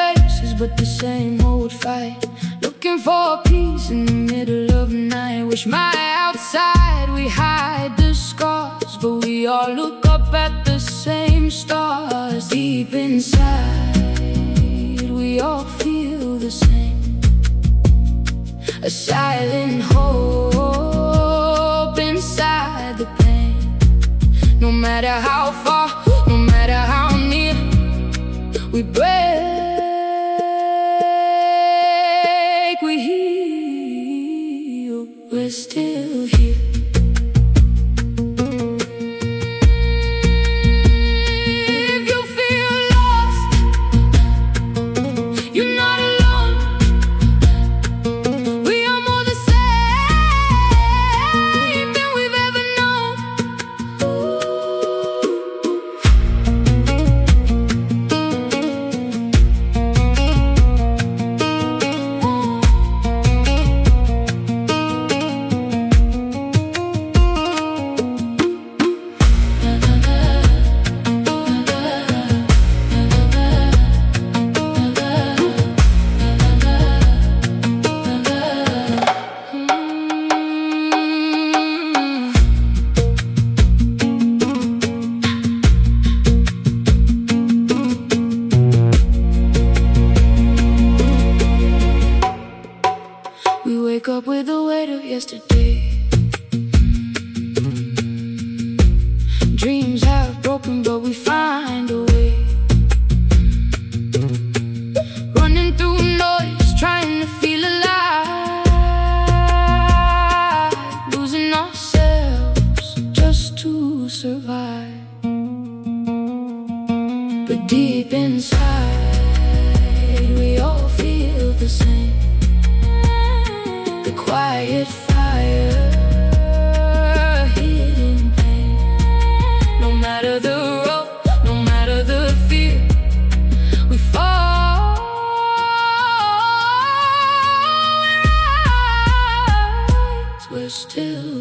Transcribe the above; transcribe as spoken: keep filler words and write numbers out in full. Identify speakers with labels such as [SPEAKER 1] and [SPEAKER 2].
[SPEAKER 1] faces, but the same old fight. Looking for peace in the middle of the night. Wish my outside we hide the scars, but we all look up at the same stars. Deep inside, we all feel the same. A silent hope inside the pain. No matter how far, no matter how near, we break, we heal, we're still here. If you feel lost, you're not alone. We are more the same than we've ever known. We wake up with the weight of yesterday. Dreams have broken, but we find a way. Running through noise, trying to feel alive. Losing ourselves just to survive. But deep inside, we all feel the same. The quiet fire, hidden pain. No matter the road, no matter the fear, we fall, we rise, we're still